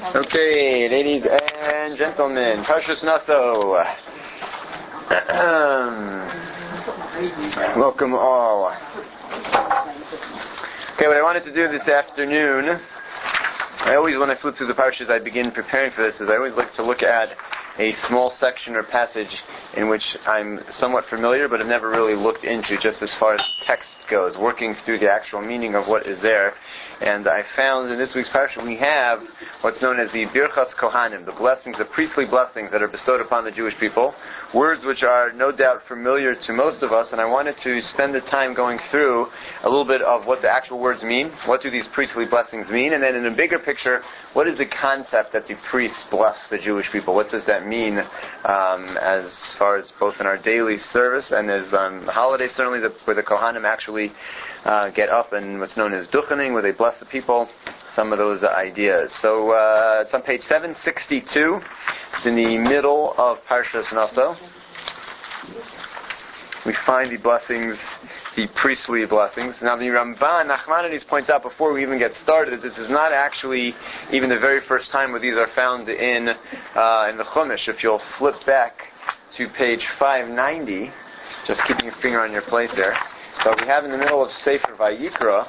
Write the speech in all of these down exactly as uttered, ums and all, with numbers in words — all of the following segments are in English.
Okay, ladies and gentlemen, Parshas Naso. Welcome all. Okay, what I wanted to do this afternoon, I always, when I flip through the Parshas, I begin preparing for this, is I always like to look at a small section or passage in which I'm somewhat familiar, but have never really looked into, just as far as text goes, working through the actual meaning of what is there. And I found in this week's parsha we have what's known as the Birchas Kohanim, the blessings, the priestly blessings that are bestowed upon the Jewish people, words which are no doubt familiar to most of us, and I wanted to spend the time going through a little bit of what the actual words mean, what do these priestly blessings mean, and then in a bigger picture, what is the concept that the priests bless the Jewish people? What does that mean um, as far as both in our daily service and as on the holidays, certainly the, where the Kohanim actually uh, get up and what's known as duchening, where they bless the people, some of those ideas. So uh, it's on page seven sixty-two. It's in the middle of Parshas Naso. We find the blessings, the priestly blessings. Now the Ramban, Nachmanides points out before we even get started, this is not actually even the very first time where these are found in uh, in the Chumash. If you'll flip back to page five ninety, just keeping your finger on your place there. So we have in the middle of Sefer Vayikra,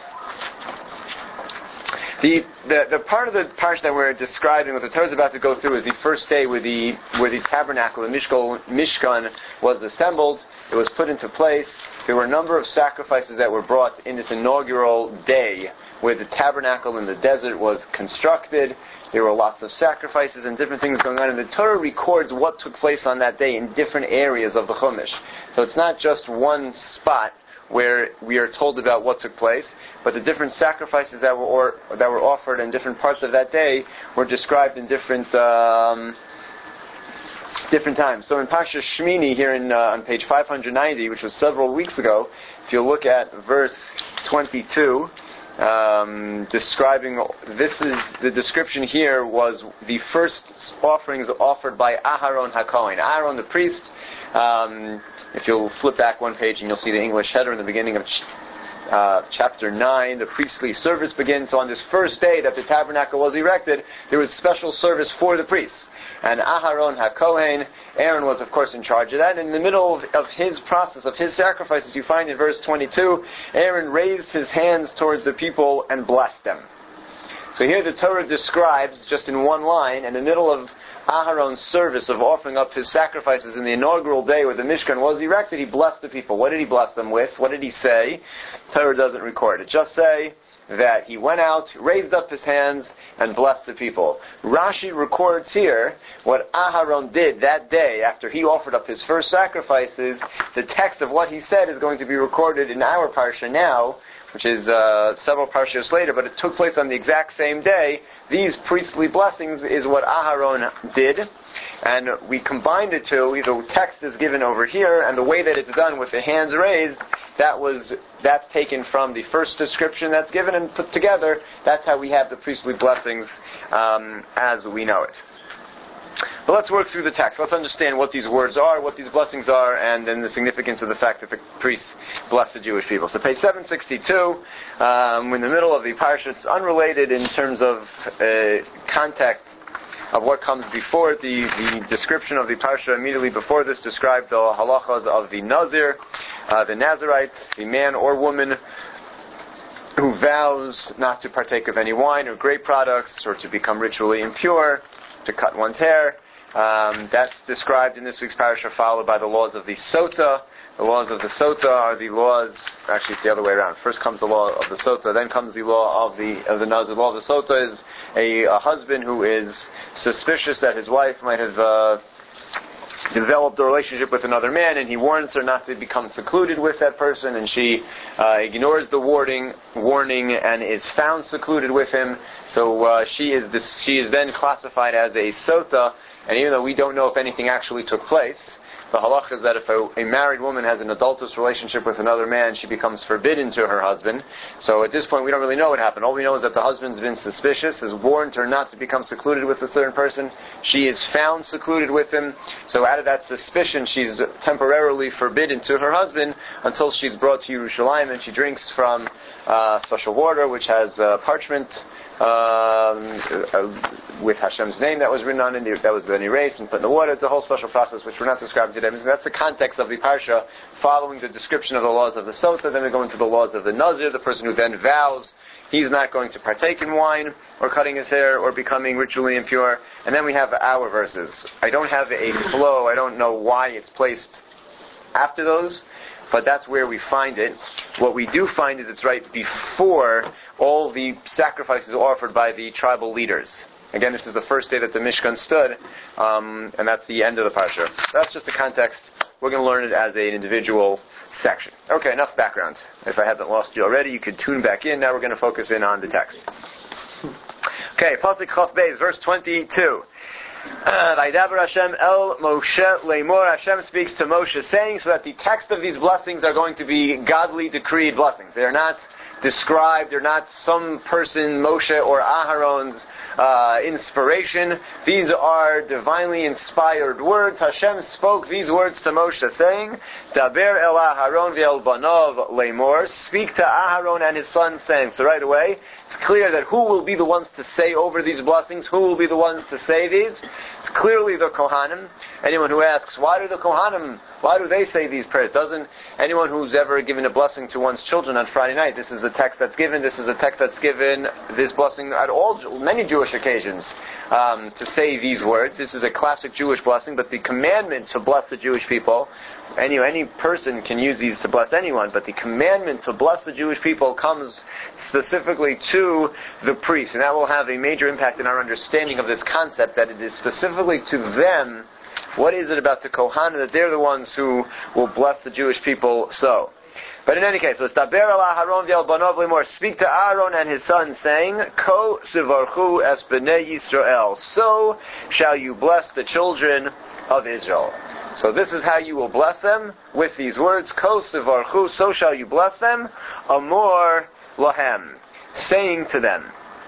The, the the part of the parsha that we're describing, what the Torah is about to go through, is the first day where the where the tabernacle, the Mishkan, Mishkan was assembled. It was put into place. There were a number of sacrifices that were brought in this inaugural day where the tabernacle in the desert was constructed. There were lots of sacrifices and different things going on, and the Torah records what took place on that day in different areas of the Chumash. So it's not just one spot where we are told about what took place, but the different sacrifices that were or, that were offered in different parts of that day were described in different um, different times. So in Parsha Shmini here in, uh, on page five ninety, which was several weeks ago, if you look at verse twenty-two, um, describing this is the description here was the first offerings offered by Aharon HaKohen, Aaron the priest. Um, If you'll flip back one page and you'll see the English header in the beginning of ch- uh, chapter nine, the priestly service begins. So on this first day that the tabernacle was erected, there was special service for the priests. And Aharon HaKohen, Aaron was of course in charge of that. And in the middle of, of his process, of his sacrifices, you find in verse twenty-two, Aaron raised his hands towards the people and blessed them. So here the Torah describes, just in one line, in the middle of Aharon's service of offering up his sacrifices in the inaugural day where the Mishkan was erected, he blessed the people. What did he bless them with? What did he say? Torah doesn't record it. Just say that he went out, raised up his hands, and blessed the people. Rashi records here what Aharon did that day after he offered up his first sacrifices. The text of what he said is going to be recorded in our parsha now, which is uh, several parshas later, but it took place on the exact same day. These priestly blessings is what Aharon did, and we combined the two. The text is given over here, and the way that it's done with the hands raised, that was that's taken from the first description that's given and put together. That's how we have the priestly blessings um, as we know it. But let's work through the text. Let's understand what these words are, what these blessings are, and then the significance of the fact that the priests bless the Jewish people. So page seven sixty-two, um, in the middle of the parsha, it's unrelated in terms of uh, context of what comes before it. The, the description of the parsha immediately before this described the halachas of the Nazir, uh, the Nazarites, the man or woman who vows not to partake of any wine or grape products, or to become ritually impure, to cut one's hair. Um, that's described in this week's parasha, followed by the laws of the Sota. The laws of the Sota are the laws, actually it's the other way around. First comes the law of the Sota, then comes the law of the of the Nazir. The law of the Sota is a, a husband who is suspicious that his wife might have uh, developed a relationship with another man, and he warns her not to become secluded with that person, and she uh, ignores the warning, warning and is found secluded with him. So uh, she is this, she is then classified as a Sota, and even though we don't know if anything actually took place, the halach is that if a, a married woman has an adulterous relationship with another man, she becomes forbidden to her husband. So at this point, we don't really know what happened. All we know is that the husband's been suspicious, has warned her not to become secluded with a certain person. She is found secluded with him. So out of that suspicion, she's temporarily forbidden to her husband until she's brought to Yerushalayim and she drinks from uh, special water which has uh, parchment um, uh, with Hashem's name that was written on it, that was then erased and put in the water. It's a whole special process which we're not describing today. So that's the context of the parsha, following the description of the laws of the Sota. Then we go into the laws of the Nazir, the person who then vows he's not going to partake in wine or cutting his hair or becoming ritually impure. And then we have our verses. I don't have a flow. I don't know why it's placed after those, but that's where we find it. What we do find is it's right before all the sacrifices offered by the tribal leaders. Again, this is the first day that the Mishkan stood, um, and that's the end of the parsha. That's just the context. We're going to learn it as an individual section. Okay, enough background. If I haven't lost you already, you could tune back in. Now we're going to focus in on the text. Okay, Pasuk Chaf Beis, verse twenty-two. Vaydaber Hashem el Moshe leimor. Hashem speaks to Moshe, saying, so that the text of these blessings are going to be godly decreed blessings. They are not described. They're not some person, Moshe or Aharon's Uh, inspiration. These are divinely inspired words. Hashem spoke these words to Moshe, saying, Daber el Aharon ve'el banov leimor. Speak to Aharon and his son, saying. So right away, it's clear that who will be the ones to say over these blessings? Who will be the ones to say these? It's clearly the Kohanim. Anyone who asks, why do the Kohanim, why do they say these prayers? Doesn't anyone who's ever given a blessing to one's children on Friday night, this is the text that's given, this is the text that's given, this blessing at all, many Jewish occasions, um, to say these words. This is a classic Jewish blessing, but the commandment to bless the Jewish people, any, any person can use these to bless anyone, but the commandment to bless the Jewish people comes specifically to the priest, and that will have a major impact in our understanding of this concept, that it is specifically to them. What is it about the Kohanim that they're the ones who will bless the Jewish people so? But in any case, let's Daber el Aharon ve'el banov leimor. Speak to Aaron and his son, saying, Ko sivarchu es b'nei Yisrael. So shall you bless the children of Israel. So this is how you will bless them, with these words, Ko sivarchu, so shall you bless them, amor lahem, saying to them.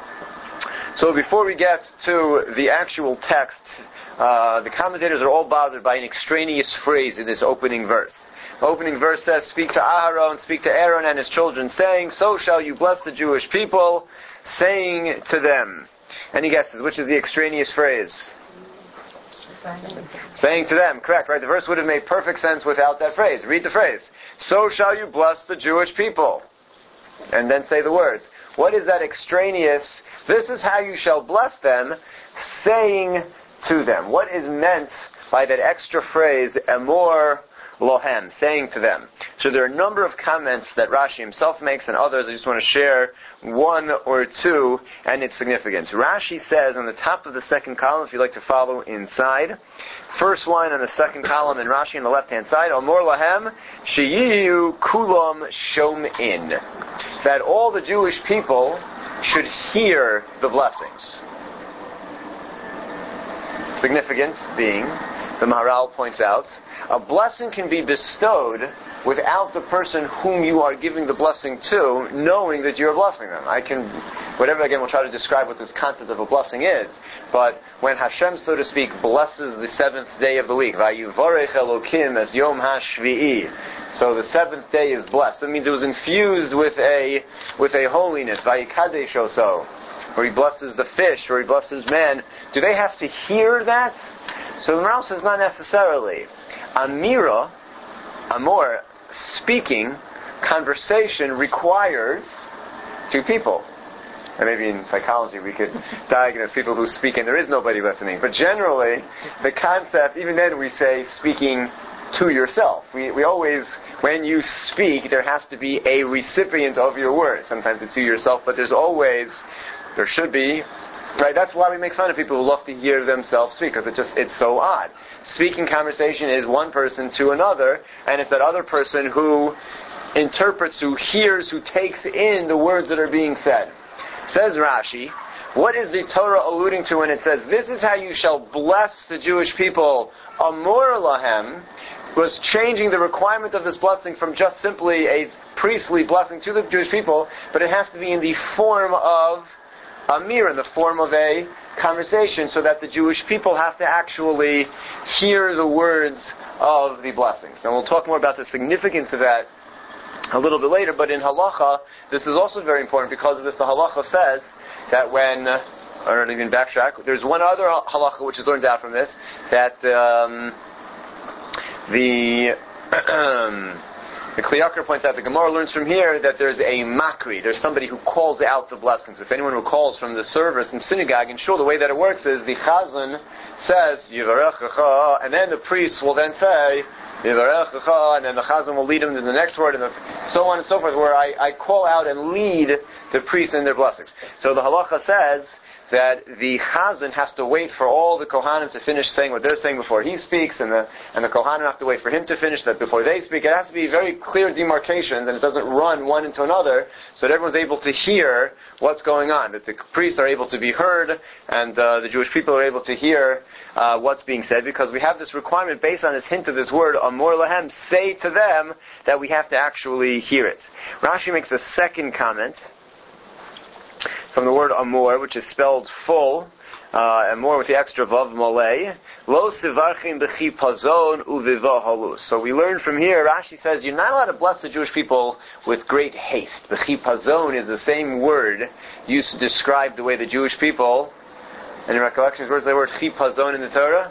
So before we get to the actual text, uh, the commentators are all bothered by an extraneous phrase in this opening verse. The opening verse says, speak to Aharon, speak to Aaron and his children, saying, so shall you bless the Jewish people, saying to them. Any guesses? Which is the extraneous phrase? Saying to them. Correct, right? The verse would have made perfect sense without that phrase. Read the phrase. So shall you bless the Jewish people. And then say the words. What is that extraneous? This is how you shall bless them, saying to them. What is meant by that extra phrase, emor lohem, saying to them? So there are a number of comments that Rashi himself makes and others. I just want to share one or two and its significance. Rashi says on the top of the second column, if you'd like to follow inside, first line on the second column in Rashi on the left-hand side, Amor lahem sheyiyu kulam shom'in, that all the Jewish people should hear the blessings. Significance being, the Maharal points out, a blessing can be bestowed without the person whom you are giving the blessing to knowing that you're blessing them. I can, whatever, again, we'll try to describe what this concept of a blessing is, but when Hashem, so to speak, blesses the seventh day of the week, Vayuvarech Elokim as Yom HaShvi'i, so the seventh day is blessed. That means it was infused with a with a holiness, Vayikadesh Oso, or he blesses the fish, or he blesses man. Do they have to hear that? So the Maharal says not necessarily. Amira, amor, speaking, conversation requires two people. And maybe in psychology we could diagnose people who speak and there is nobody listening. But generally, the concept, even then we say speaking to yourself. We we always, when you speak, there has to be a recipient of your words. Sometimes it's to yourself, but there's always, there should be, right? That's why we make fun of people who love to hear themselves speak, because it just, it's so odd. Speaking conversation is one person to another, and it's that other person who interprets, who hears, who takes in the words that are being said. Says Rashi, what is the Torah alluding to when it says, this is how you shall bless the Jewish people, amor lahem, was changing the requirement of this blessing from just simply a priestly blessing to the Jewish people, but it has to be in the form of amir, in the form of a conversation, so that the Jewish people have to actually hear the words of the blessings. And we'll talk more about the significance of that a little bit later, but in halacha, this is also very important because of this. The halacha says that when, uh, or not even backtrack, there's one other halacha which is learned out from this, that um, the the Kli Yakar points out, the Gemara learns from here that there's a makri, there's somebody who calls out the blessings. If anyone who calls from the service in synagogue and shul, the way that it works is the chazan says Yivarechecha, and then the priest will then say Yivarechecha, and then the chazan will lead him to the next word, and the, so on and so forth, where I, I call out and lead the priests in their blessings. So the halacha says that the chazan has to wait for all the kohanim to finish saying what they're saying before he speaks, and the and the kohanim have to wait for him to finish that before they speak. It has to be very clear demarcations, and it doesn't run one into another, so that everyone's able to hear what's going on, that the priests are able to be heard, and uh, the Jewish people are able to hear uh, what's being said, because we have this requirement based on this hint of this word, amor lahem, say to them, that we have to actually hear it. Rashi makes a second comment from the word amor, which is spelled full, uh, amor with the extra vav malay, lo sivarchim b'chipazon uviva halus. So we learn from here, Rashi says, you're not allowed to bless the Jewish people with great haste. B'chipazon is the same word used to describe the way the Jewish people, and in recollections, where's the word chipazon in the Torah?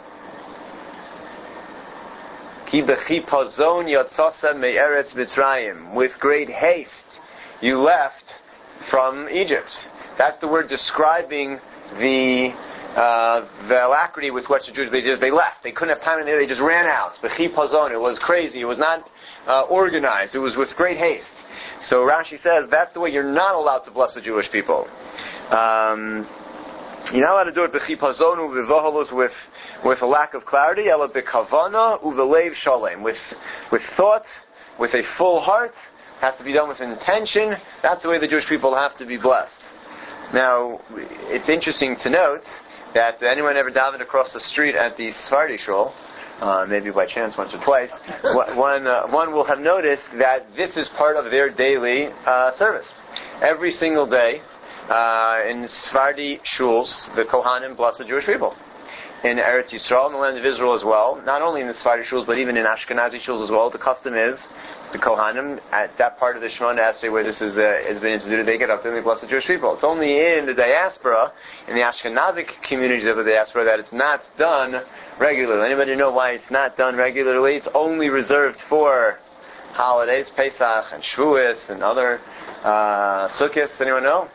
Ki b'chipazon yatzasem me'eretz Mitzrayim. With great haste, you left from Egypt. That's the word describing the uh, the alacrity with which the Jews, they just they left. They couldn't have time in there. They just ran out. B'chipazon. It was crazy. It was not uh, organized. It was with great haste. So Rashi says that's the way you're not allowed to bless the Jewish people. Um, you're not allowed to do it b'chipazon u'v'vohalus with with a lack of clarity. Ela b'kavana u'v'leiv shalem, with with thought, with a full heart. Has to be done with intention. That's the way the Jewish people have to be blessed. Now, it's interesting to note that anyone ever davened across the street at the Sephardi shul, uh, maybe by chance once or twice, one, uh, one will have noticed that this is part of their daily uh, service. Every single day, uh, in Sephardi shuls, the Kohanim bless the Jewish people. In Eretz Yisrael, in the land of Israel as well, not only in the Sephardi shuls, but even in Ashkenazi shuls as well, the custom is the Kohanim, at that part of the Shemona Esrei where this is, uh, has been instituted, they get up and they bless the Jewish people. It's only in the diaspora, in the Ashkenazic communities of the diaspora, that it's not done regularly. Anybody know why it's not done regularly? It's only reserved for holidays, Pesach and Shavuos and other uh, Sukkot. Anyone know?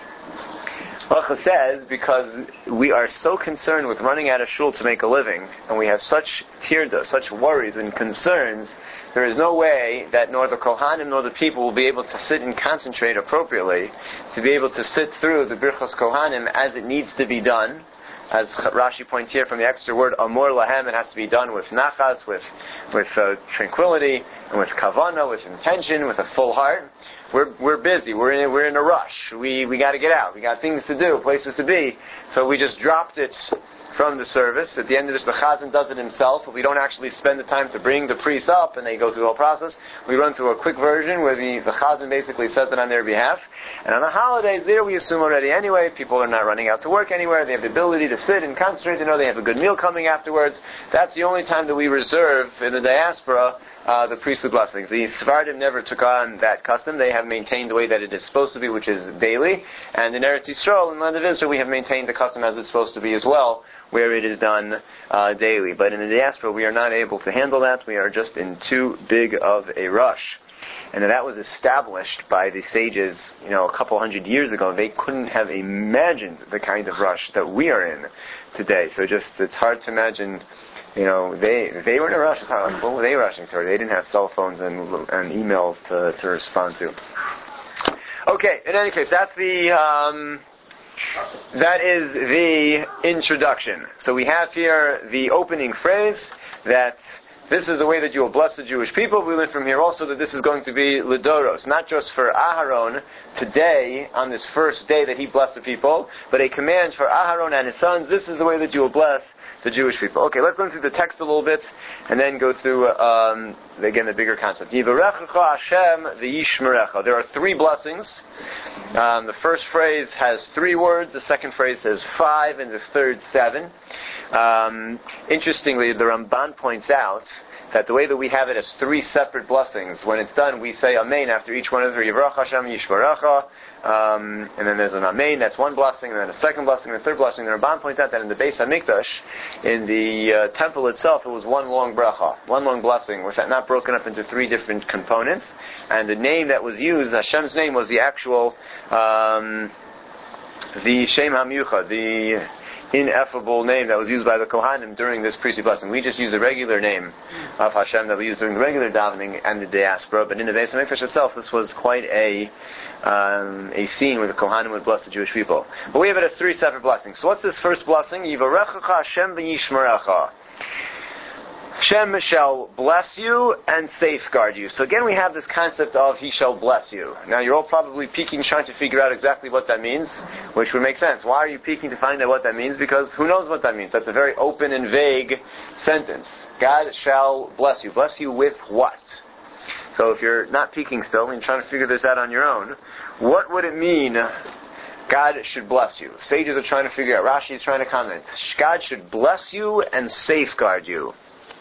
Baruch says, because we are so concerned with running out of shul to make a living, and we have such tirda, such worries and concerns, there is no way that nor the Kohanim nor the people will be able to sit and concentrate appropriately, to be able to sit through the Birchos Kohanim as it needs to be done. As Rashi points here from the extra word amor lahem, it has to be done with nachas, with with uh, tranquility, and with kavana, with intention, with a full heart. We're we're busy. We're in we're in a rush. We we got to get out. We got things to do, places to be. So we just dropped it from the service. At the end of this, the chazan does it himself. We don't actually spend the time to bring the priest up, and they go through the whole process. We run through a quick version where the, the chazan basically says it on their behalf. And on the holidays, there we assume already anyway, people are not running out to work anywhere. They have the ability to sit and concentrate. They know they have a good meal coming afterwards. That's the only time that we reserve in the diaspora Uh, the priestly blessings. The Sephardim never took on that custom. They have maintained the way that it is supposed to be, which is daily. And in Eretz Yisrael, in the land of Israel, we have maintained the custom as it's supposed to be as well, where it is done uh, daily. But in the diaspora, we are not able to handle that. We are just in too big of a rush. And that was established by the sages, you know, a couple hundred years ago. They couldn't have imagined the kind of rush that we are in today. So just, it's hard to imagine. You know, they they were in a rush. What were they rushing for? They didn't have cell phones and and emails to, to respond to. Okay, in any case, that's the um, that is the introduction. So we have here the opening phrase that this is the way that you will bless the Jewish people. We learn from here also that this is going to be Lidoros, not just for Aharon today on this first day that he blessed the people, but a command for Aharon and his sons. This is the way that you will bless the Jewish people. Okay, let's go through the text a little bit and then go through, um, again, the bigger concept. Yivarechecha Hashem v'yishmerecha. There are three blessings. Um, the first phrase has three words, the second phrase has five, and the third seven. Um, interestingly, the Ramban points out that the way that we have it as three separate blessings, when it's done, we say Amen after each one of the Yivrach Hashem Yishmerecha, um, and then there's an Amen, that's one blessing, and then a second blessing, and a third blessing. The Ramban points out that in the Beis HaMikdash, in the uh, temple itself, it was one long bracha, one long blessing, with that not broken up into three different components, and the name that was used, Hashem's name, was the actual, um, the Shem HaMiyuchad, the ineffable name that was used by the Kohanim during this priestly blessing. We just use the regular name of Hashem that we use during the regular davening and the diaspora, but in the Beis HaMikdash itself, this was quite a um, a scene where the Kohanim would bless the Jewish people. But we have it as three separate blessings. So what's this first blessing? Yivarechecha Hashem v'yishmerecha. Hashem shall bless you and safeguard you. So again we have this concept of He shall bless you. Now you're all probably peeking, trying to figure out exactly what that means, which would make sense. Why are you peeking to find out what that means? Because who knows what that means? That's a very open and vague sentence. God shall bless you. Bless you with what? So if you're not peeking still and you're trying to figure this out on your own, what would it mean God should bless you? Sages are trying to figure out. Rashi is trying to comment. God should bless you and safeguard you.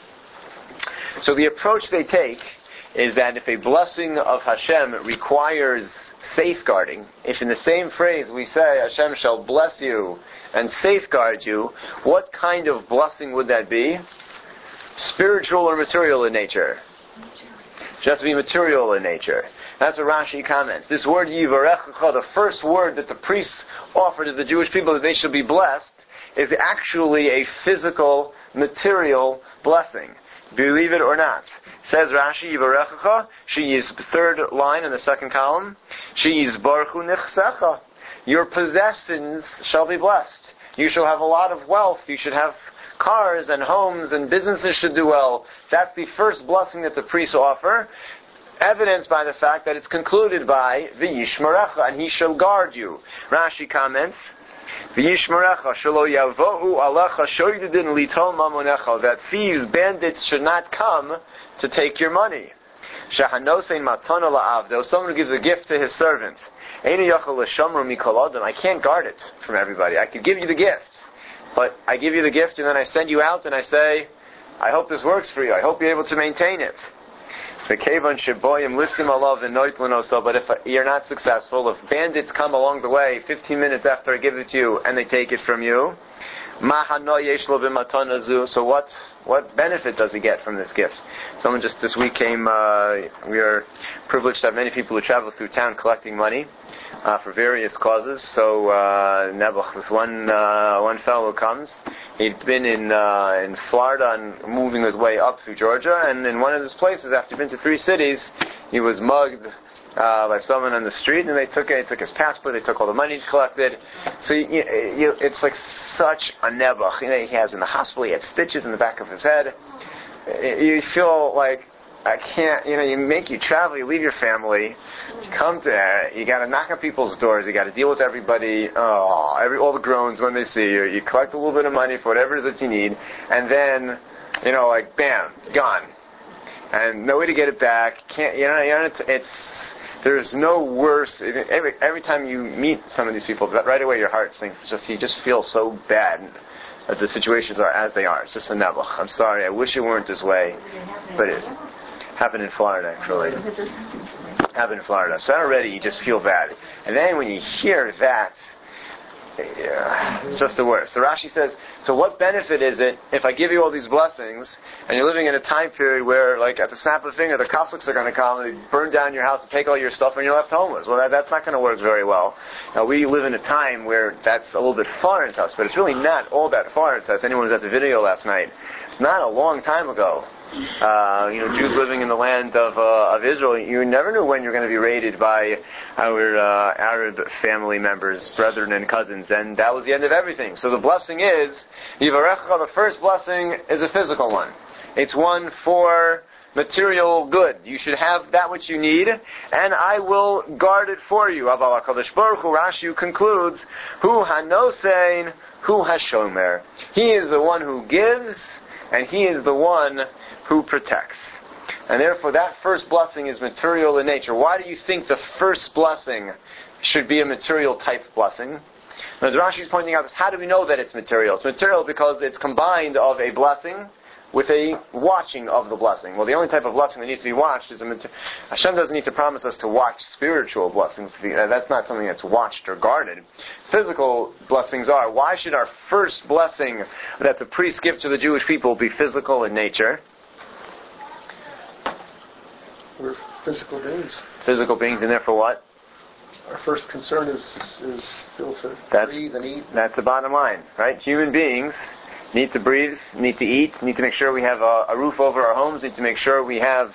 So the approach they take is that if a blessing of Hashem requires safeguarding, if in the same phrase we say Hashem shall bless you and safeguard you, what kind of blessing would that be? Spiritual or material in nature? Just be material in nature. That's what Rashi comments. This word Yivarechecha, the first word that the priests offer to the Jewish people that they should be blessed, is actually a physical, material blessing. Believe it or not. Says Rashi, Yivarechecha, she is third line in the second column, she is Baruchu Nichsecha. Your possessions shall be blessed. You shall have a lot of wealth. You should have cars and homes and businesses should do well. That's the first blessing that the priests offer, evidenced by the fact that it's concluded by V'yishmerecha, and He shall guard you. Rashi comments, V'yishmerecha shelo yavohu alecha shoydedin litol mamonecha, that thieves, bandits should not come to take your money. Shehanosein matana la'avdo, someone who gives a gift to his servant. Einu yachal l'shamru mikol adam, I can't guard it from everybody. I could give you the gift, but I give you the gift and then I send you out and I say, I hope this works for you. I hope you're able to maintain it. But if you're not successful, if bandits come along the way fifteen minutes after I give it to you and they take it from you, so what what benefit does he get from this gift? Someone just this week came, uh, we are privileged to have many people who travel through town collecting money uh, for various causes. So uh, Nebuch, this one uh, one fellow comes. He'd been in uh, in Florida and moving his way up through Georgia, and in one of his places, after he'd been to three cities, he was mugged uh, by someone on the street, and they took it. They took his passport. They took all the money he collected. So you, you, it's like such a nebuch. You know, he has in the hospital. He had stitches in the back of his head. You feel like I can't. You know, you make you travel. You leave your family. You come to. You got to knock on people's doors. You got to deal with everybody. Oh, every all the groans when they see you. You collect a little bit of money for whatever it is that you need, and then, you know, like bam, gone, and no way to get it back. Can't. You know, you know it's. it's There's no worse. Every every time you meet some of these people, right away your heart sinks. It's just you just feel so bad that the situations are as they are. It's just a nebuch. I'm sorry. I wish it weren't this way, but it is. Happened in Florida, actually. Happened in Florida. So already you just feel bad, and then when you hear that, yeah, it's just the worst. So Rashi says, so what benefit is it if I give you all these blessings and you're living in a time period where, like, at the snap of a finger, the Cossacks are going to come and they burn down your house and take all your stuff and you're left homeless? Well, that, that's not going to work very well. Now, we live in a time where that's a little bit foreign to us, but it's really not all that foreign to us. Anyone who's at the video last night, it's not a long time ago. Uh, you know, Jews living in the land of uh, of Israel, you never knew when you're going to be raided by our uh, Arab family members, brethren and cousins, and that was the end of everything. So the blessing is, Yivarecha, the first blessing is a physical one. It's one for material good. You should have that which you need, and I will guard it for you. Aval HaKadosh Baruch Hu, Rashi concludes, Hu hanosein, hu hashomer. He is the one who gives, and He is the one who protects. And therefore that first blessing is material in nature. Why do you think the first blessing should be a material type blessing? Now Rashi is pointing out this. How do we know that it's material? It's material because it's combined of a blessing, with a watching of the blessing. Well, the only type of blessing that needs to be watched is a mater- Hashem doesn't need to promise us to watch spiritual blessings. That's not something that's watched or guarded. Physical blessings are. Why should our first blessing that the priests give to the Jewish people be physical in nature? We're physical beings. Physical beings, and therefore what? Our first concern is is still to that's, breathe and eat. That's the bottom line, right? Human beings need to breathe, need to eat, need to make sure we have a, a roof over our homes, need to make sure we have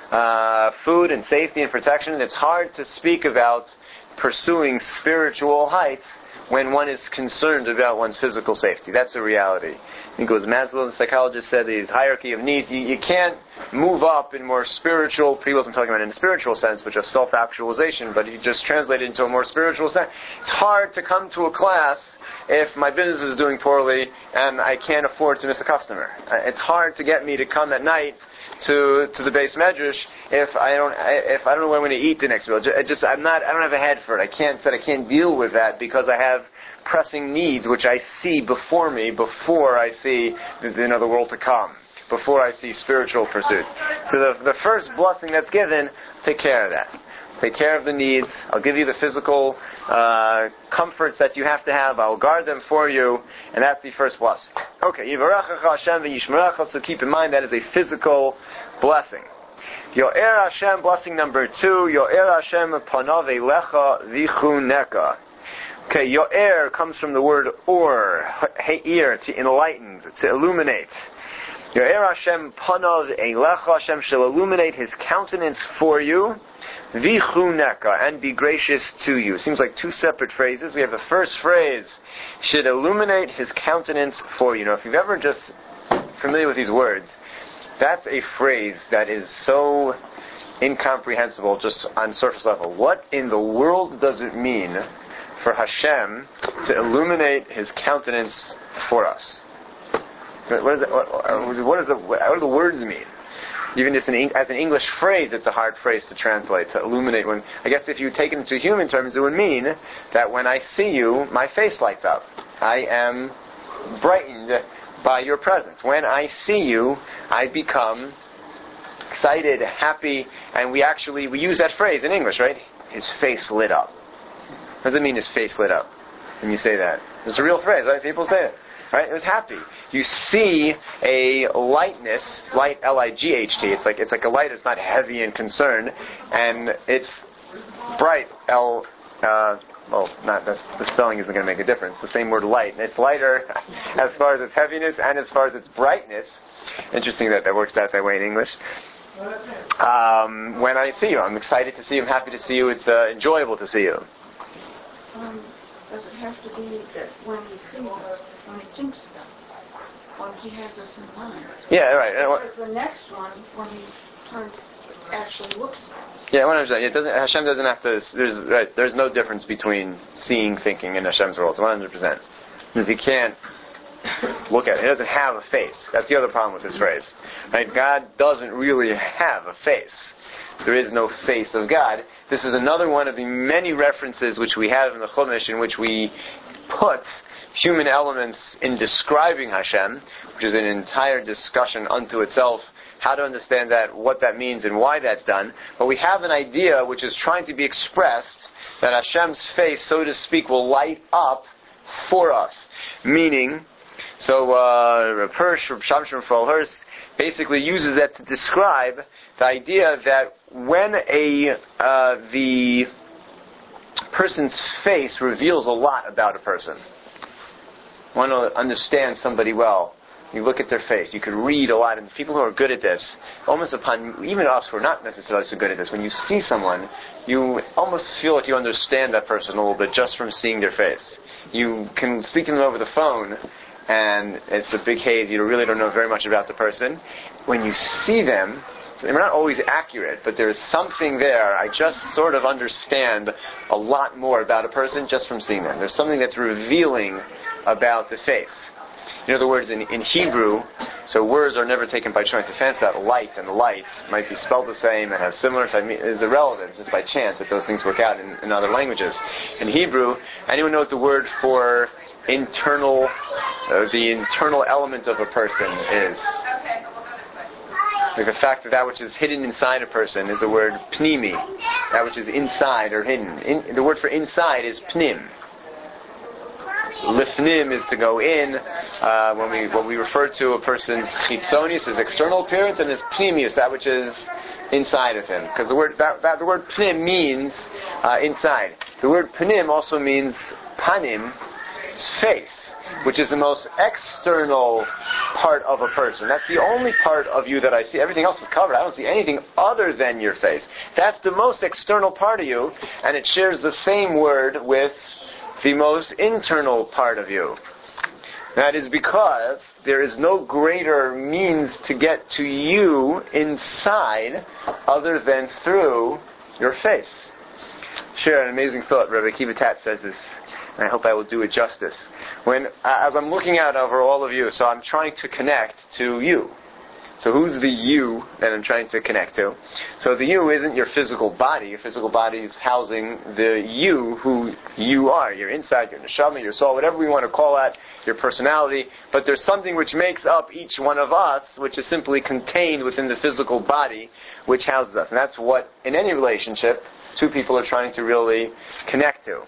uh, food and safety and protection. And it's hard to speak about pursuing spiritual heights when one is concerned about one's physical safety. That's a reality. I think it was Maslow, the psychologist, said his hierarchy of needs. You, you can't move up in more spiritual, he wasn't talking about in a spiritual sense, but just self-actualization, but he just translated into a more spiritual sense. It's hard to come to a class if my business is doing poorly and I can't afford to miss a customer. It's hard to get me to come at night to to the base medrash if I don't if I don't know when I'm going to eat the next meal. It just I'm not I don't have a head for it. I can't said I can't deal with that because I have pressing needs which I see before me before I see the, you know the world to come, before I see spiritual pursuits. So the the first blessing that's given, take care of that. Take care of the needs. I'll give you the physical uh, comforts that you have to have. I'll guard them for you, and that's the first blessing. Okay, Yivarechecha Hashem v'yishmerecha. So keep in mind that is a physical blessing. Yo'er Hashem, blessing number two. Yo'er Hashem panav elecha v'chuneka. Okay, Yo'er comes from the word or, he'ir, to enlighten, to illuminate. Yo'er Hashem panav elecha. Hashem shall illuminate His countenance for you. Vichuneka, and be gracious to you. Seems like two separate phrases. We have the first phrase, should illuminate His countenance for you. Now, if you've ever just familiar with these words, that's a phrase that is so incomprehensible just on surface level. What in the world does it mean for Hashem to illuminate His countenance for us? What, is it, what, what, is the, what do the words mean? Even just an, as an English phrase, it's a hard phrase to translate, to illuminate. When I guess if you take it into human terms, it would mean that when I see you, my face lights up. I am brightened by your presence. When I see you, I become excited, happy, and we actually, we use that phrase in English, right? His face lit up. What does it mean, his face lit up, when you say that? It's a real phrase, right? People say it. Right? It was happy. You see a lightness, light L I G H T. It's like it's like a light that's not heavy and concerned, and it's bright L. Uh, well, not that's, the spelling isn't going to make a difference. The same word light. It's lighter as far as its heaviness and as far as its brightness. Interesting that that works out that way in English. Um, when I see you, I'm excited to see you. I'm happy to see you. It's uh, enjoyable to see you. Um, does it have to be that when he sees us, when he thinks about it, when he has us in mind? Yeah, right. Or the next one, when he turns, actually looks at us. Yeah, one hundred percent. It doesn't. Hashem doesn't have to. There's right. There's no difference between seeing, thinking in Hashem's world. one hundred percent. Because He can't look at it. He doesn't have a face. That's the other problem with this phrase. Right? God doesn't really have a face. There is no face of God. This is another one of the many references which we have in the Chumash in which we put human elements in describing Hashem, which is an entire discussion unto itself, how to understand that, what that means, and why that's done. But we have an idea which is trying to be expressed that Hashem's face, so to speak, will light up for us. Meaning, so uh, Rav Hirsch, Rav Shamshon Falhurst, basically uses that to describe the idea that when a uh, the person's face reveals a lot about a person. Want to understand somebody well, you look at their face, you can read a lot, and people who are good at this, almost upon, even us who are not necessarily so good at this, when you see someone, you almost feel like you understand that person a little bit just from seeing their face. You can speak to them over the phone, and it's a big haze, you really don't know very much about the person. When you see them, they're not always accurate, but there's something there. I just sort of understand a lot more about a person just from seeing them. There's something that's revealing about the face. In other words, in, in Hebrew, so words are never taken by chance. The fact that light and light might be spelled the same and have similar type is irrelevant, just by chance that those things work out in, in other languages. In Hebrew, anyone know what the word for internal, uh, the internal element of a person is? Like the fact that that which is hidden inside a person is the word pnimi. That which is inside or hidden. In, the word for inside is pnim. Lifnim is to go in. Uh, when we when we refer to a person's chitzonius, his external appearance, and his pnimius, that which is inside of him. Because the word that, that the word pnim means uh, inside. The word pnim also means panim, face, which is the most external part of a person. That's the only part of you that I see. Everything else is covered. I don't see anything other than your face. That's the most external part of you, and it shares the same word with the most internal part of you. That is because there is no greater means to get to you inside other than through your face. Share an amazing thought. Rabbi Akiva Tat says this, and I hope I will do it justice. When, as I'm looking out over all of you, so I'm trying to connect to you. So who's the you that I'm trying to connect to? So the you isn't your physical body. Your physical body is housing the you who you are. Your inside, your neshama, your soul, whatever we want to call that, your personality. But there's something which makes up each one of us, which is simply contained within the physical body, which houses us. And that's what, in any relationship, two people are trying to really connect to.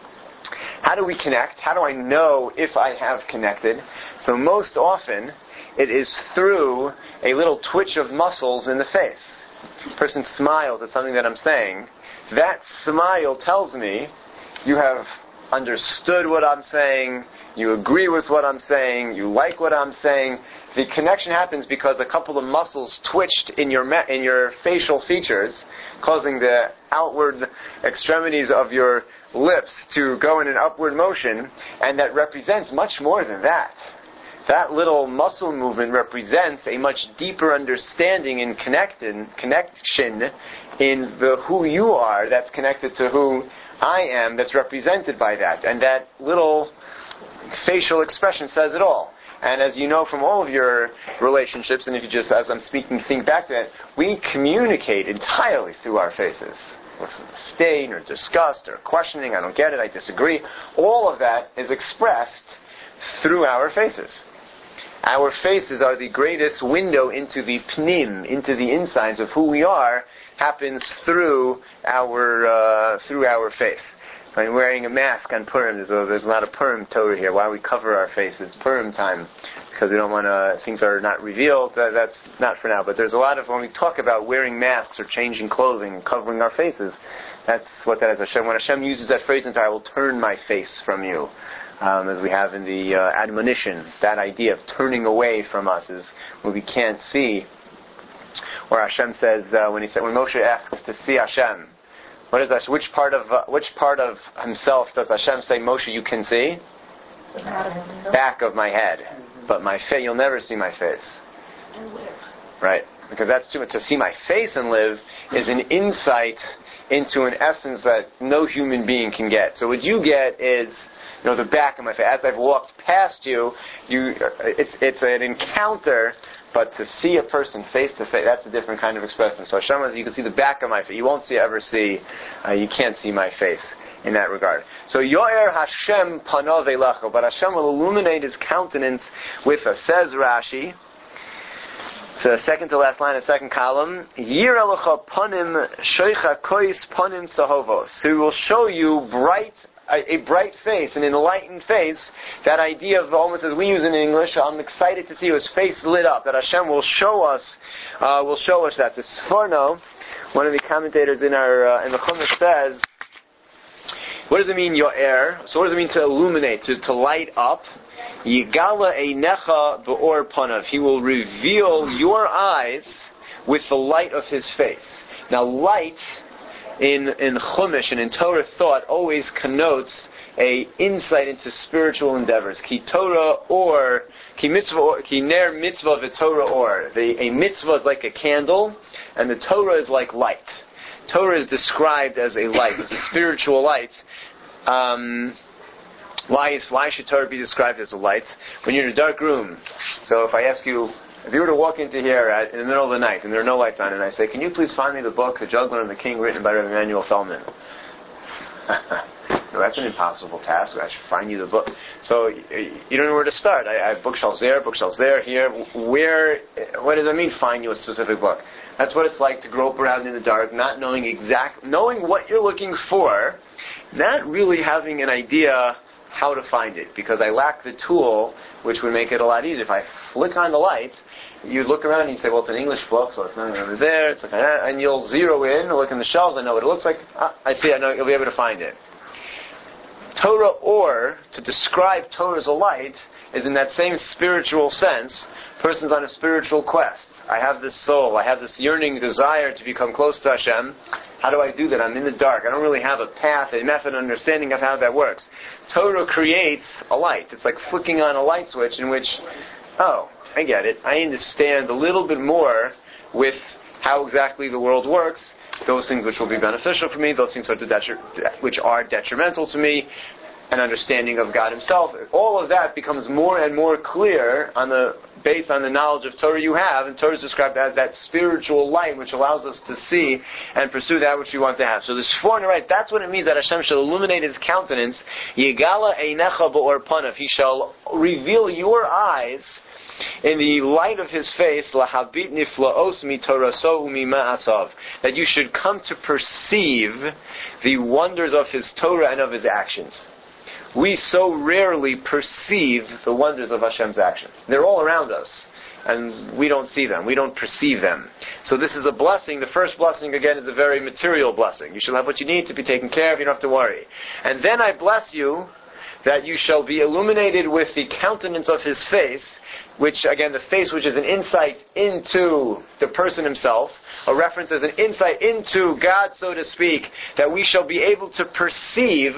How do we connect? How do I know if I have connected? So most often, it is through a little twitch of muscles in the face. A person smiles at something that I'm saying. That smile tells me you have understood what I'm saying, you agree with what I'm saying, you like what I'm saying. The connection happens because a couple of muscles twitched in your me- in your facial features, causing the outward extremities of your lips to go in an upward motion, and that represents much more than that. That little muscle movement represents a much deeper understanding and connection, connection in the who you are that's connected to who I am, that's represented by that. And that little facial expression says it all. And as you know from all of your relationships, and if you just, as I'm speaking, think back to that, we communicate entirely through our faces. What's the disdain or disgust or questioning, I don't get it, I disagree. All of that is expressed through our faces. Our faces are the greatest window into the pnim, into the insides of who we are, happens through our uh, through our face. I'm wearing a mask on Purim. There's a, there's a lot of Purim Torah here. Why we cover our faces? Purim time, because we don't want to. Things are not revealed. That, that's not for now. But there's a lot of when we talk about wearing masks or changing clothing, covering our faces. That's what that is. Hashem, when Hashem uses that phrase, I will turn my face from you. Um, as we have in the uh, admonition, that idea of turning away from us is what we can't see. Where Hashem says, uh, when he said, when Moshe asks to see Hashem, what is that? Which part of uh, which part of himself does Hashem say, Moshe, you can see? Back of my head, but my face, you'll never see my face. And live. Right, because that's too much. To see my face and live is an insight into an essence that no human being can get. So what you get is, you know, the back of my face. As I've walked past you, you, it's it's an encounter, but to see a person face to face, that's a different kind of expression. So Hashem, you can see the back of my face. You won't see ever see, uh, you can't see my face in that regard. So Yo'er Hashem panav elecha, but Hashem will illuminate His countenance with us. Says Rashi, so second to last line of second column, Yir elecha panim shoicha kois panim sahovos. So He will show you bright, a, a bright face, an enlightened face. That idea of almost as we use in English, I'm excited to see His face lit up. That Hashem will show us, uh, will show us that. The Sforno, one of the commentators in our uh, in the Chumash says, what does it mean, Yo'er? So what does it mean to illuminate, to, to light up? Yigala einecha be'or panav. He will reveal your eyes with the light of His face. Now, light in in Chumash and in Torah thought always connotes a insight into spiritual endeavors. Ki Torah or ki mitzvah or ki ner mitzvah v'Torah or. The, a mitzvah is like a candle, and the Torah is like light. Torah is described as a light, as a spiritual light. Um, why is why should Torah be described as a light? When you're in a dark room, so if I ask you, if you were to walk into here at, in the middle of the night and there are no lights on, and I say, can you please find me the book, The Juggler and the King, written by Rabbi Emanuel Feldman? No, that's an impossible task. I should find you the book. So you don't know where to start. I, I have bookshelves there, bookshelves there, here. Where? What does that mean? Find you a specific book. That's what it's like to grope around in the dark, not knowing exact, knowing what you're looking for, not really having an idea how to find it, because I lack the tool which would make it a lot easier. If I flick on the light, you look around and you say, well, it's an English book, so it's not over there. It's like, ah, and you'll zero in, look in the shelves, I know what it looks like. Ah, I see, I know, you'll be able to find it. Torah, or, to describe Torah as a light, is in that same spiritual sense, person's on a spiritual quest. I have this soul, I have this yearning desire to become close to Hashem. How do I do that? I'm in the dark. I don't really have a path, a method, understanding of how that works. Torah creates a light. It's like flicking on a light switch in which, oh, I get it. I understand a little bit more with how exactly the world works. Those things which will be beneficial for me, those things which are detrimental to me, an understanding of God Himself. All of that becomes more and more clear on the based on the knowledge of Torah you have, and Torah is described as that spiritual light which allows us to see and pursue that which we want to have. So the Shfor on the right, that's what it means that Hashem shall illuminate His countenance. Yigala einecha ba'or panav. He shall reveal your eyes in the light of His face, lahabit niflaos mitoraso umima'asav, that you should come to perceive the wonders of His Torah and of His actions. We so rarely perceive the wonders of Hashem's actions. They're all around us, and we don't see them. We don't perceive them. So this is a blessing. The first blessing, again, is a very material blessing. You shall have what you need to be taken care of. You don't have to worry. And then I bless you that you shall be illuminated with the countenance of His face, which, again, the face which is an insight into the person himself, a reference as an insight into God, so to speak, that we shall be able to perceive.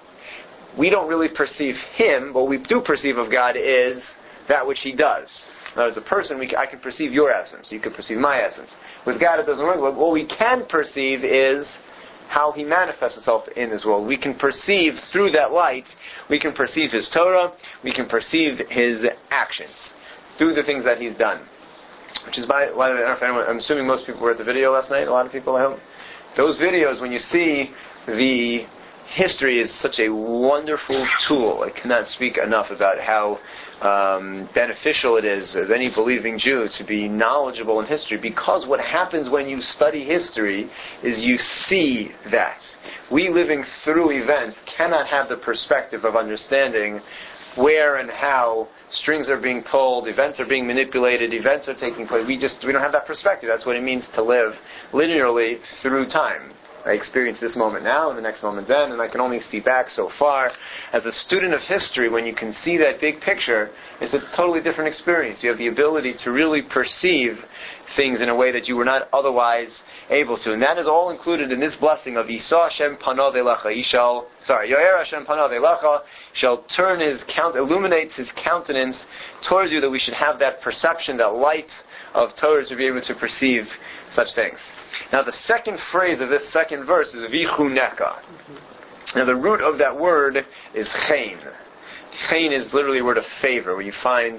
We don't really perceive Him. What we do perceive of God is that which He does. Now, as a person, we, I can perceive your essence. You can perceive my essence. With God, it doesn't work. What we can perceive is how He manifests Himself in this world. We can perceive through that light. We can perceive His Torah. We can perceive His actions through the things that He's done. Which is by, by the way, I'm assuming most people were at the video last night. A lot of people, I hope. Those videos, when you see the history, is such a wonderful tool. I cannot speak enough about how um, beneficial it is as any believing Jew to be knowledgeable in history, because what happens when you study history is you see that. We, living through events, cannot have the perspective of understanding where and how strings are being pulled, events are being manipulated, events are taking place. We just we don't have that perspective. That's what it means to live linearly through time. I experience this moment now and the next moment then, and I can only see back so far. As a student of history, when you can see that big picture, it's a totally different experience. You have the ability to really perceive things in a way that you were not otherwise able to. And that is all included in this blessing of Yisa Hashem Panav Elecha. He shall, sorry, Yo'er Hashem Panav Elecha, shall turn His count, illuminates His countenance towards you, that we should have that perception, that light of Torah to be able to perceive such things. Now the second phrase of this second verse is Vichuneka. Now the root of that word is Chen. Chen is literally a word of favor, where you find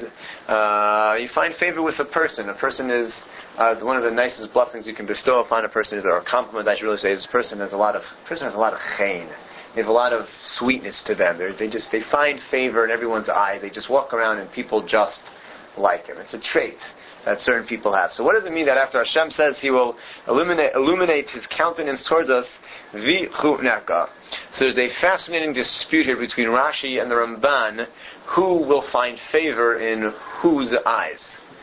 uh, you find favor with a person. A person is uh, one of the nicest blessings you can bestow upon a person is, or a compliment I should really say, this person has a lot of person has a lot of Chen. They have a lot of sweetness to them. They're, they just they find favor in everyone's eye. They just walk around and people just like him. It's a trait that certain people have. So what does it mean that after Hashem says He will illuminate, illuminate His countenance towards us, vichuneka? So there's a fascinating dispute here between Rashi and the Ramban, who will find favor in whose eyes.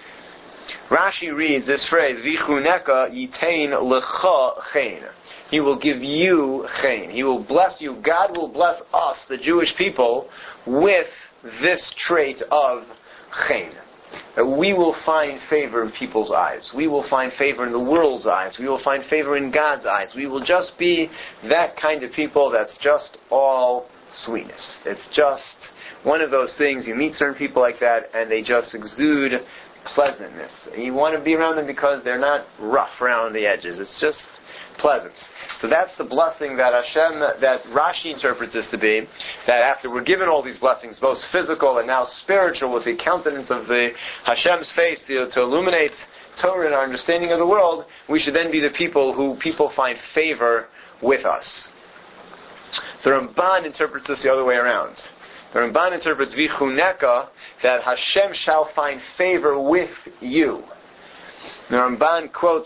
Rashi reads this phrase, vichuneka yitain lecha chen. He will give you chen. He will bless you. God will bless us, the Jewish people, with this trait of chen. That we will find favor in people's eyes. We will find favor in the world's eyes. We will find favor in God's eyes. We will just be that kind of people that's just all sweetness. It's just one of those things. You meet certain people like that and they just exude pleasantness. You want to be around them because they're not rough around the edges. It's just pleasant. So that's the blessing that Hashem, that Rashi interprets this to be, that after we're given all these blessings, both physical and now spiritual, with the countenance of the Hashem's face to, to illuminate Torah and our understanding of the world, we should then be the people who people find favor with us. The Ramban interprets this the other way around. The Ramban interprets Vichuneka, that Hashem shall find favor with you. The Ramban quotes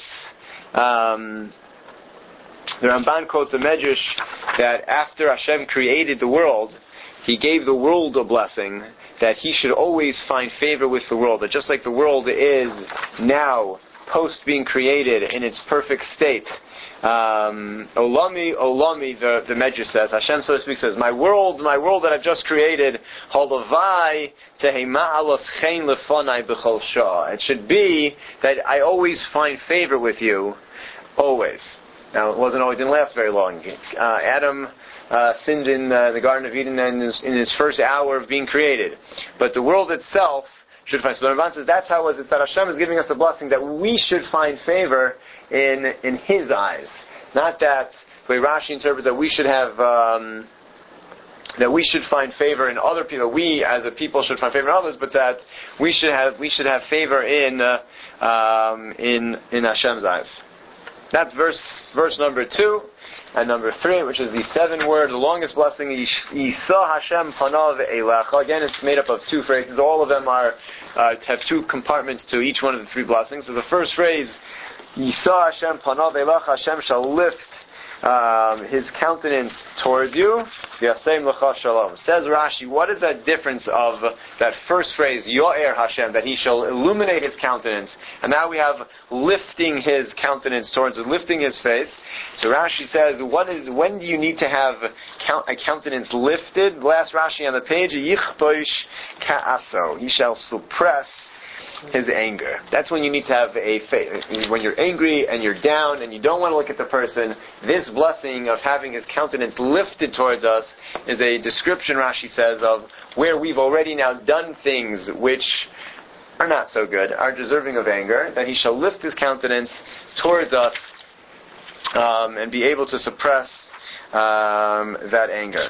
um, the Ramban quotes a medrash that after Hashem created the world, He gave the world a blessing that He should always find favor with the world. That just like the world is now, post being created in its perfect state, um, Olami, Olami, the, the Medrash says, Hashem, so to speak, says, my world, my world that I've just created, Halavai tehema chen lefonai b'chol shah. It should be that I always find favor with you, always. Now, it wasn't always, didn't last very long. Uh, Adam uh, sinned in uh, the Garden of Eden in his, in his first hour of being created. But the world itself should find. So the Ramban says that's how it was. It's that Hashem is giving us a blessing that we should find favor in in His eyes. Not that the way Rashi interprets that we should have um, that we should find favor in other people. We as a people should find favor in others, but that we should have we should have favor in uh, um, in in Hashem's eyes. That's verse verse number two. And number three, which is the seven word, the longest blessing, Yisa Hashem Panav Eilecha. Again, it's made up of two phrases. All of them are uh, have two compartments to each one of the three blessings. So the first phrase, Yisa Hashem Panav Eilecha, Hashem shall lift um, His countenance towards you. V'yasem Lecha Shalom. Says Rashi, what is that difference of that first phrase, Yo'er Hashem, that He shall illuminate His countenance, and now we have lifting His countenance towards us, lifting His face. So Rashi says, what is, when do you need to have a countenance lifted? Last Rashi on the page, Yichboish Ka'aso. He shall suppress His anger. That's when you need to have a face. When you're angry and you're down and you don't want to look at the person, this blessing of having His countenance lifted towards us is a description, Rashi says, of where we've already now done things which are not so good, are deserving of anger, that He shall lift His countenance towards us um, and be able to suppress um, that anger.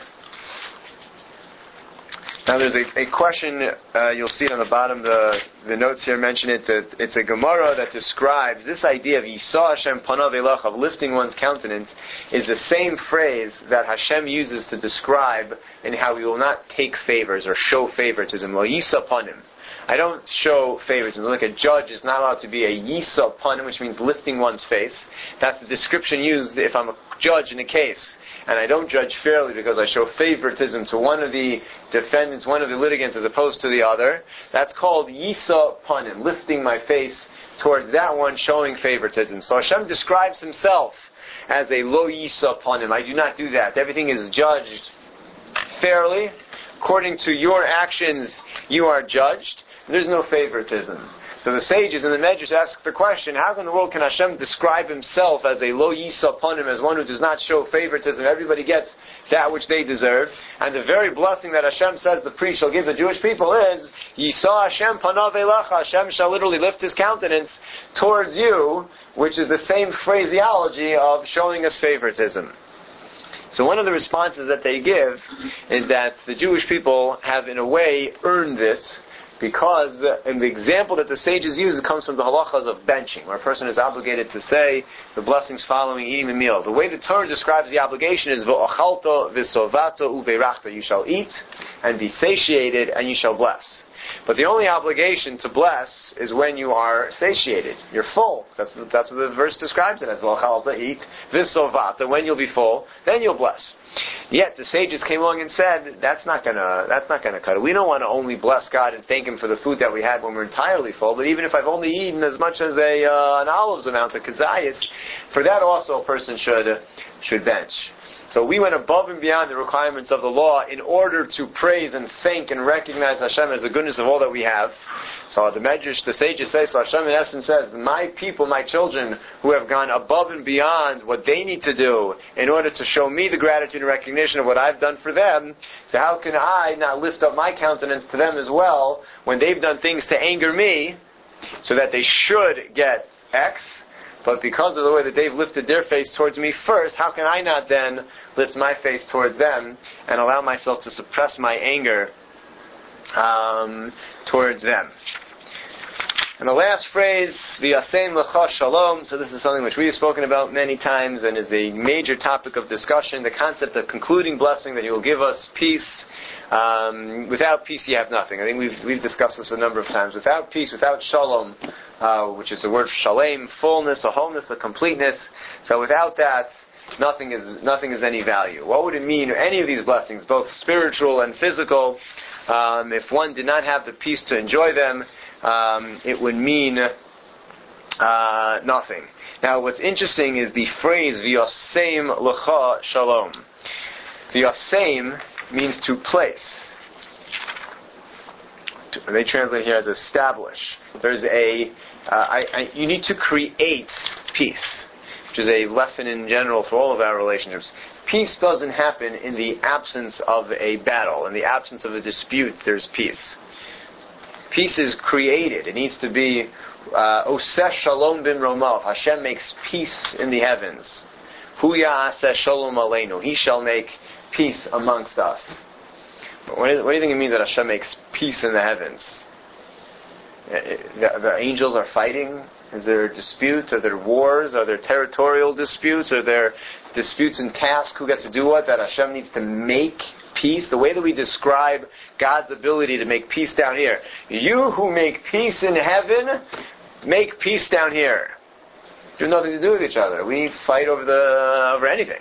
Now there's a, a question, uh, you'll see it on the bottom, the, the notes here mention it, that it's a Gemara that describes this idea of Yisa Hashem Panav Eilecha, of lifting one's countenance, is the same phrase that Hashem uses to describe in how we will not take favors or show favoritism. Lo Yisa Panim. I don't show favoritism. Like a judge is not allowed to be a Yisa Panim, which means lifting one's face. That's the description used if I'm a judge in a case, and I don't judge fairly because I show favoritism to one of the defendants, one of the litigants, as opposed to the other. That's called Yisa Panim, lifting my face towards that one, showing favoritism. So Hashem describes Himself as a Lo Yisa Panim. I do not do that. Everything is judged fairly. According to your actions, you are judged. There's no favoritism. So the sages in the Medrash ask the question, how in the world can Hashem describe Himself as a Lo Yisa Panim, as one who does not show favoritism? Everybody gets that which they deserve. And the very blessing that Hashem says the priest shall give the Jewish people is, Yisa Hashem Panav Eilecha, Hashem shall literally lift His countenance towards you, which is the same phraseology of showing us favoritism. So one of the responses that they give is that the Jewish people have in a way earned this, because in the example that the sages use, it comes from the halachas of benching, where a person is obligated to say the blessings following eating the meal. The way the Torah describes the obligation is v'ochalta v'sovato uveirachta. You shall eat and be satiated, and you shall bless. But the only obligation to bless is when you are satiated. You're full. That's, that's what the verse describes it as. V'ochalta, eat, v'sovata. When you'll be full, then you'll bless. Yet the sages came along and said, that's not gonna, that's not gonna cut it. We don't want to only bless God and thank Him for the food that we had when we're entirely full, but even if I've only eaten as much as a, uh, an olive's amount of kazayas, for that also a person should, should bench. So we went above and beyond the requirements of the law in order to praise and thank and recognize Hashem as the goodness of all that we have. So the Medrash, the sages say, so Hashem in essence says, my people, my children, who have gone above and beyond what they need to do in order to show me the gratitude and recognition of what I've done for them, so how can I not lift up my countenance to them as well when they've done things to anger me so that they should get X? But because of the way that they've lifted their face towards me first, how can I not then lift my face towards them and allow myself to suppress my anger um, towards them? And the last phrase, v'yasem lecha shalom, so this is something which we have spoken about many times and is a major topic of discussion, the concept of concluding blessing, that He will give us peace. Um, without peace you have nothing. I think we've we've discussed this a number of times. Without peace, without shalom, uh, which is the word shalem, fullness, a wholeness, a completeness. So without that, nothing is nothing is any value. What would it mean, any of these blessings, both spiritual and physical, um, if one did not have the peace to enjoy them? Um, it would mean uh, nothing. Now, what's interesting is the phrase "v'yasem lecha shalom." V'yasem means to place. They translate here as establish. There's a uh, I, I, you need to create peace, which is a lesson in general for all of our relationships. Peace doesn't happen in the absence of a battle, in the absence of a dispute. There's peace. Peace is created. It needs to be Oseh Shalom bin Romav. Hashem makes peace in the heavens. Hu Ya'aseh Shalom Aleinu. He shall make peace amongst us. But what, is, what do you think it means that Hashem makes peace in the heavens? The, the angels are fighting? Is there disputes? Are there wars? Are there territorial disputes? Are there disputes in task? Who gets to do what? That Hashem needs to make peace? The way that we describe God's ability to make peace down here. You who make peace in heaven, make peace down here. There's nothing to do with each other. We fight over the over anything.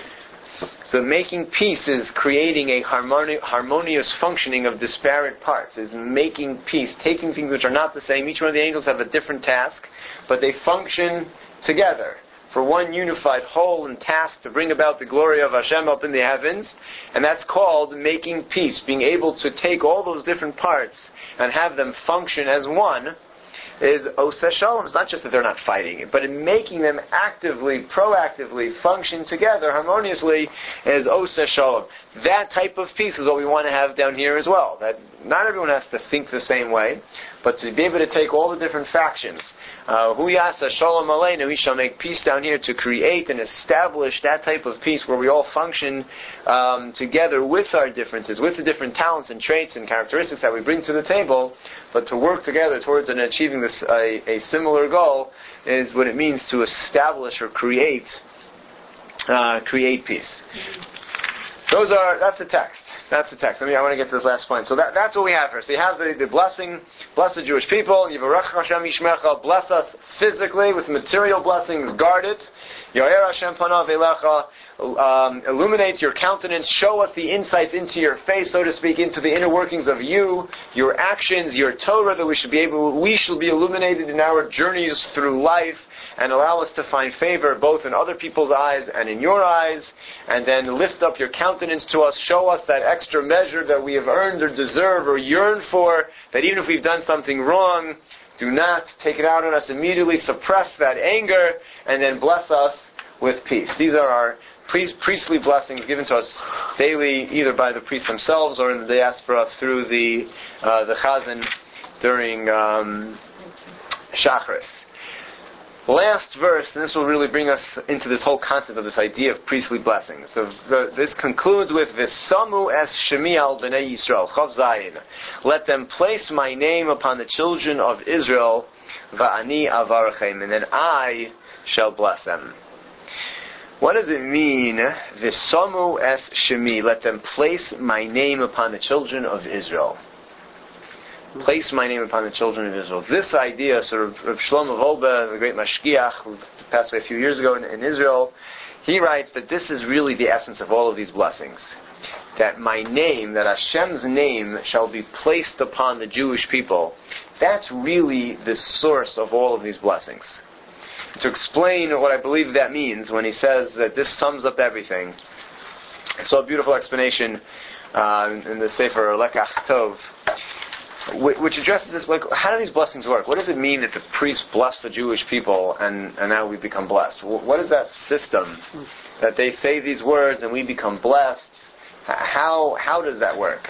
So making peace is creating a harmoni- harmonious functioning of disparate parts, is making peace, taking things which are not the same. Each one of the angels have a different task, but they function together for one unified whole and task to bring about the glory of Hashem up in the heavens, and that's called making peace, being able to take all those different parts and have them function as one. Is Oseh Shalom. It's not just that they're not fighting, but in making them actively, proactively function together harmoniously is Oseh Shalom. That type of peace is what we want to have down here as well. That not everyone has to think the same way, but to be able to take all the different factions. Hu Ya'aseh Shalom Aleinu. We shall make peace down here to create and establish that type of peace where we all function um, together with our differences, with the different talents and traits and characteristics that we bring to the table, but to work together towards and achieving this a, a similar goal is what it means to establish or create uh, create peace. Those are that's the text. That's the text. I mean, I want to get to this last point. So that, that's what we have here. So you have the, the blessing, bless the Jewish people. Yivarech Hashem Yishmecha, bless us physically with material blessings. Guard it. Yo'er Hashem Panav Elecha, um, illuminate your countenance. Show us the insights into your face, so to speak, into the inner workings of you, your actions, your Torah, that we should be able, we shall be illuminated in our journeys through life, and allow us to find favor both in other people's eyes and in your eyes, and then lift up your countenance to us, show us that extra measure that we have earned or deserve or yearn for, that even if we've done something wrong, do not take it out on us immediately, suppress that anger, and then bless us with peace. These are our priestly blessings given to us daily, either by the priests themselves or in the diaspora through the uh, the chazan during um, Shacharis. Last verse, and this will really bring us into this whole concept of this idea of priestly blessings. The, the, this concludes with V'samu es shemi al b'nei Yisrael, Chav Zayin. Let them place my name upon the children of Israel, va'ani avarchem, and then I shall bless them. What does it mean, V'samu es shemi, let them place my name upon the children of Israel? Place my name upon the children of Israel. This idea, sort of, of Shlomo Wolbe, the great mashgiach who passed away a few years ago in, in Israel, he writes that this is really the essence of all of these blessings. That my name, that Hashem's name shall be placed upon the Jewish people. That's really the source of all of these blessings. To explain what I believe that means when he says that this sums up everything, I saw a beautiful explanation uh, in the Sefer Lekach Tov, which addresses this, like, how do these blessings work? What does it mean that the priests bless the Jewish people and, and now we become blessed? What is that system that they say these words and we become blessed? How how does that work?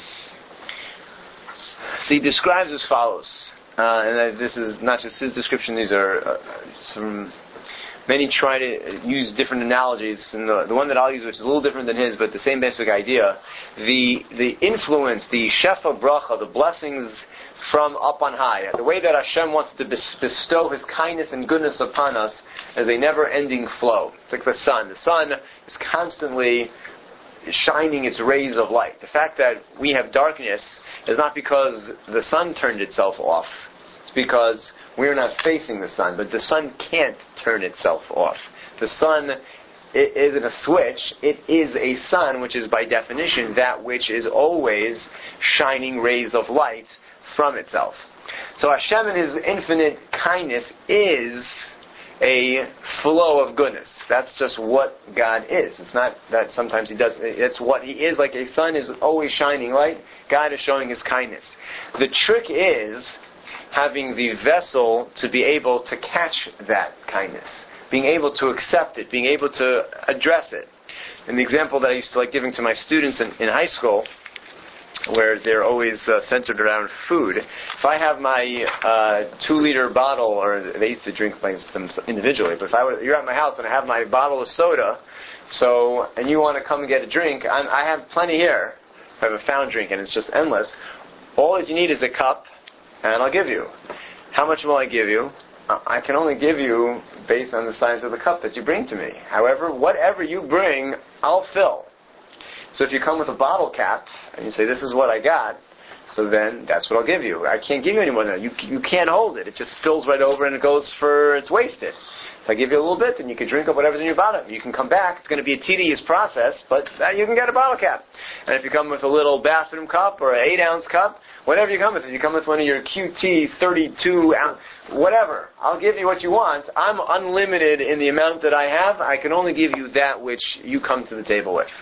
So he describes as follows, uh, and this is not just his description, these are uh, some... Many try to use different analogies, and the, the one that I'll use, which is a little different than his, but the same basic idea. The the influence, the shefa bracha, the blessings from up on high. The way that Hashem wants to bestow His kindness and goodness upon us is a never-ending flow. It's like the sun. The sun is constantly shining its rays of light. The fact that we have darkness is not because the sun turned itself off. It's because we're not facing the sun. But the sun can't turn itself off. The sun it isn't a switch. It is a sun, which is by definition that which is always shining rays of light from itself. So Hashem in His infinite kindness is a flow of goodness. That's just what God is. It's not that sometimes He does. It's what He is. Like a sun is always shining light, God is showing His kindness. The trick is having the vessel to be able to catch that kindness, being able to accept it, being able to address it. And the example that I used to like giving to my students in, in high school, where they're always uh, centered around food. If I have my uh, two-liter bottle, or they used to drink them individually, but if I were, you're at my house and I have my bottle of soda, so and you want to come and get a drink, I'm, I have plenty here. I have a fountain drink, and it's just endless. All that you need is a cup, and I'll give you. How much will I give you? I can only give you based on the size of the cup that you bring to me. However, whatever you bring, I'll fill. So if you come with a bottle cap and you say, this is what I got, so then that's what I'll give you. I can't give you any more than that. You, you can't hold it. It just spills right over and it goes for, it's wasted. If I give you a little bit, then you can drink up whatever's in your bottle. You can come back. It's going to be a tedious process, but uh, you can get a bottle cap. And if you come with a little bathroom cup or an eight ounce cup, whatever you come with, if you come with one of your Q T thirty-two ounce, whatever, I'll give you what you want. I'm unlimited in the amount that I have. I can only give you that which you come to the table with.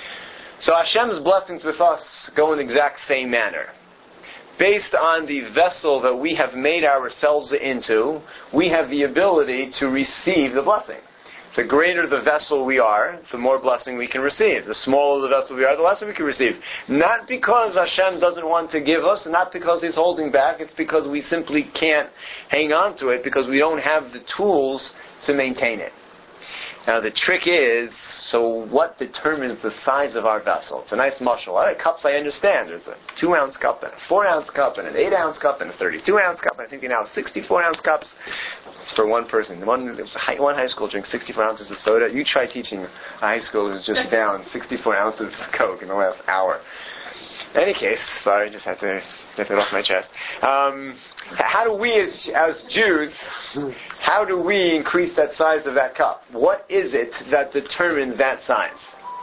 So Hashem's blessings with us go in the exact same manner. Based on the vessel that we have made ourselves into, we have the ability to receive the blessing. The greater the vessel we are, the more blessing we can receive. The smaller the vessel we are, the less we can receive. Not because Hashem doesn't want to give us, not because He's holding back, it's because we simply can't hang on to it, because we don't have the tools to maintain it. Now the trick is, so what determines the size of our vessel? It's a nice mushal. All right, cups I understand. There's a two ounce cup and a four ounce cup and an eight ounce cup and a thirty-two ounce cup. I think they now have sixty-four ounce cups. It's for one person. One, one high school drinks sixty-four ounces of soda. You try teaching a high school who's just down sixty-four ounces of Coke in the last hour. In any case, sorry, just had to get it off my chest. Um, how do we, as, as Jews, how do we increase that size of that cup? What is it that determines that size?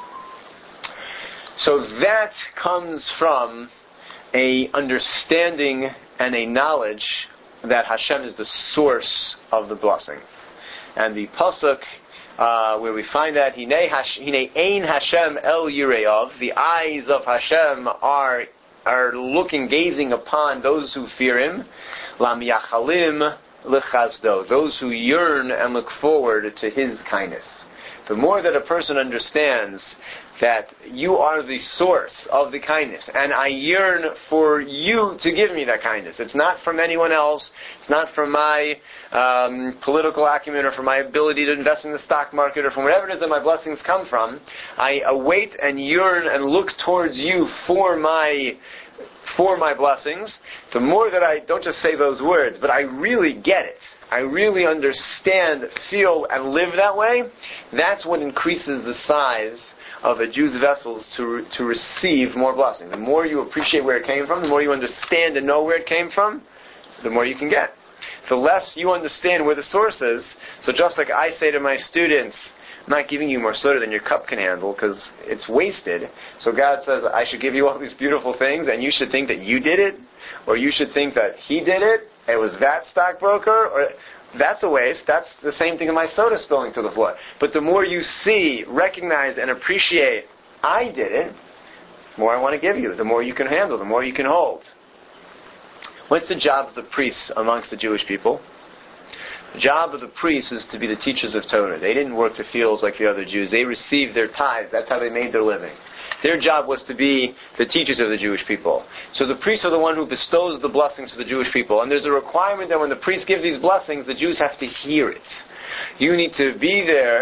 So that comes from a understanding and a knowledge that Hashem is the source of the blessing. And the pasuk uh, where we find that Hine ein Hashem el yireav, the eyes of Hashem are are looking, gazing upon those who fear Him. Lam yachalim lechazdo, those who yearn and look forward to His kindness. The more that a person understands that you are the source of the kindness, and I yearn for you to give me that kindness. It's not from anyone else. It's not from my um, political acumen or from my ability to invest in the stock market or from whatever it is that my blessings come from. I await and yearn and look towards you for my for my blessings. The more that I don't just say those words, but I really get it, I really understand, feel, and live that way, that's what increases the size of a Jew's vessels to to receive more blessing. The more you appreciate where it came from, the more you understand and know where it came from, the more you can get. The less you understand where the source is, so just like I say to my students, I'm not giving you more soda than your cup can handle because it's wasted. So God says, I should give you all these beautiful things and you should think that you did it, or you should think that He did it, it was that stockbroker, or that's a waste. That's the same thing in my soda spilling to the floor. But the more you see, recognize, and appreciate, I did it, the more I want to give you, the more you can handle, the more you can hold. What's the job of the priests amongst the Jewish people? The job of the priests is to be the teachers of Torah. They didn't work the fields like the other Jews. They received their tithes. That's how they made their living. Their job was to be the teachers of the Jewish people. So the priests are the one who bestows the blessings to the Jewish people. And there's a requirement that when the priests give these blessings, the Jews have to hear it. You need to be there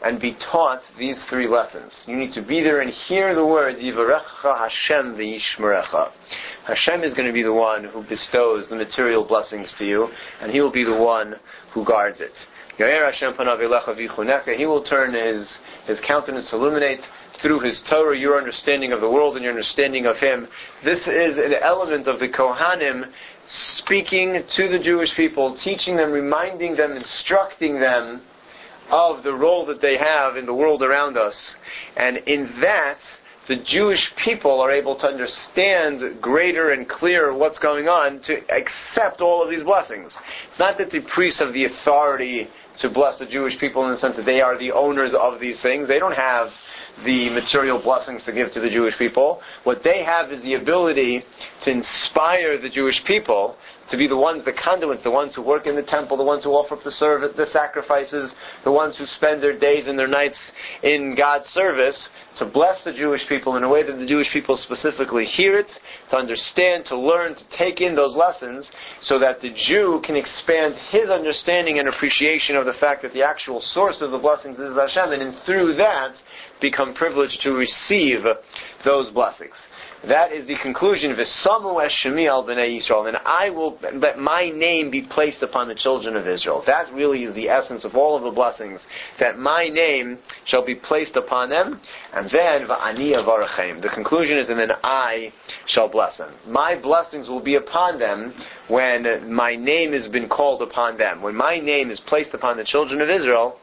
and be taught these three lessons. You need to be there and hear the words, Yivarecha Hashem v'yishmerecha. Hashem is going to be the one who bestows the material blessings to you, and He will be the one who guards it. Yair Hashem panav elecha v'yichuneka. He will turn His, his countenance to illuminate through His Torah, your understanding of the world and your understanding of Him. This is an element of the Kohanim speaking to the Jewish people, teaching them, reminding them, instructing them of the role that they have in the world around us. And in that, the Jewish people are able to understand greater and clearer what's going on, to accept all of these blessings. It's not that the priests have the authority to bless the Jewish people in the sense that they are the owners of these things. They don't have the material blessings to give to the Jewish people. What they have is the ability to inspire the Jewish people to be the ones, the conduits, the ones who work in the temple, the ones who offer up the service, the sacrifices, the ones who spend their days and their nights in God's service, to bless the Jewish people in a way that the Jewish people specifically hear it, to understand, to learn, to take in those lessons, so that the Jew can expand his understanding and appreciation of the fact that the actual source of the blessings is Hashem, and then through that become privileged to receive those blessings. That is the conclusion of V'samu es shemi al b'nei Yisrael, and I will let my name be placed upon the children of Israel. That really is the essence of all of the blessings, that my name shall be placed upon them, and then v'ani avarachem. The conclusion is, and then I shall bless them. My blessings will be upon them when my name has been called upon them. When my name is placed upon the children of Israel,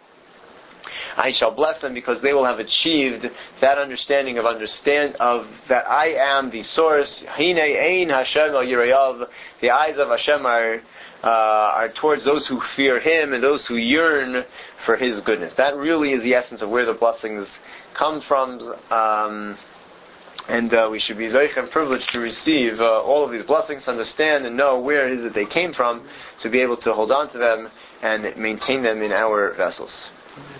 I shall bless them, because they will have achieved that understanding of understand of that I am the source. Hine ein Hashem al yirayav. The eyes of Hashem are uh, are towards those who fear Him and those who yearn for His goodness. That really is the essence of where the blessings come from, um, and uh, we should be zoich and privileged to receive uh, all of these blessings, understand and know where it is that they came from, to be able to hold on to them and maintain them in our vessels.